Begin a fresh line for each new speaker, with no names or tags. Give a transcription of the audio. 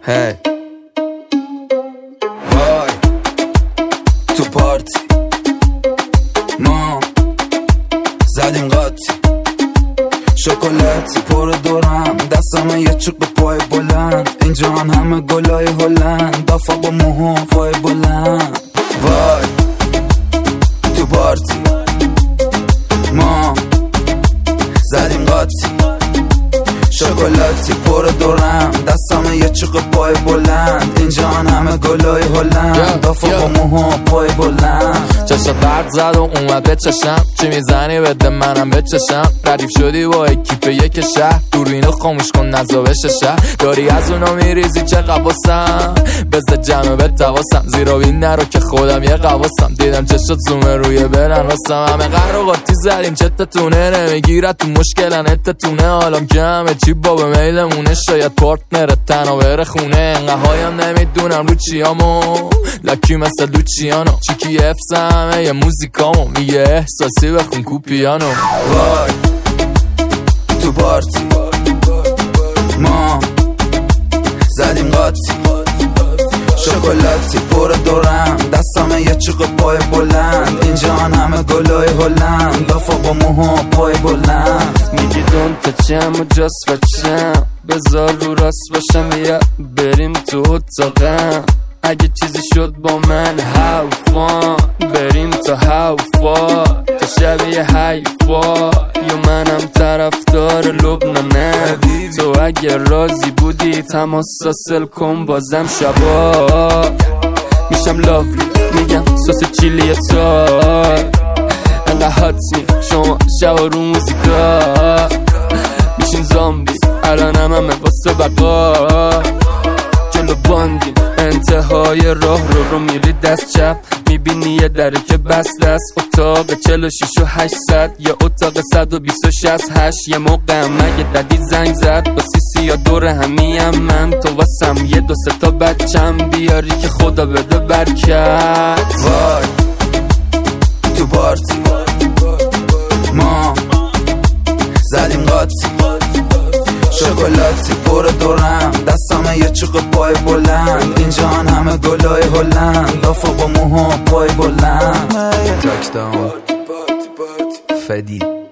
هی وای تو پارتی ما زدیم قاطی شکلاتی پر دورم دستم یه چوب پای بلند اینجان همه گلای هلند دافا با موها پای بلند وای تو پارتی ما زدیم قاطی شکلاتی پر دورم دستم یه چوب پای بلند اینجان همه گلای هلند دافا با موها پای بلند
چشا درد زد و اومد به چشم چی میزنی بده منم بچشم ردیف شدی با اکیپ یک شهر دوربینو خاموش کن نزا بشه شهر داری از اونا میریزی چه قواسم بزد جمعه به تواسم زیرا بین نرو که خودم یه قواسم دیدم چشات زومه روی برن واسم همه قهر و قاطی زدیم چتتونه نمیگیرد تو مشکلن اتتونه حالم که همه چی با به میلمونه شاید پارتنرت تنها بره خونه انقه هایم نمیدونم رو چیامو لکی مثل لوچیانو چیکی افزمه یه موزیکامو میگه احساسی بخون کو پیانو
وای تو پارتی ما زدیم قاطی شکلاتی پر دورم دستم یه چوب پای بلند اینجان همه گلای هلند دافا با موها پای بلند
میگی دون تچم و جست وچم بذار رو راست باشم یا بریم تو اتاقم اگه چیزی شد با من حوفان بریم تا حوفا تا شبیه حیفا یا منم طرفدار لبنانه تو اگه راضی بودی تماس حاصل کن بازم شبا میشم لاوری میگم سس چیلی تار انقه حاطی شما شبا رو موزیکا میشین زامبی الانم همه واسه بقا جلو باندیم انتهای راه رو میری دست چپ میبینی یه دره که بسته است اتاق 46 و 800 یا اتاق 126 یه موقع مگه ددی زنگ زد با سیسی یا دور همیم من تو واسم یه 2-3 تا بچم بیاری که خدا بده برکت
وای تو پارتی ما زدیم قاطی شکلاتی پر دورم دستم یه چوب پای بلند اینجان همه گلای هلند دافا با موها پای بلند تاک داون فدی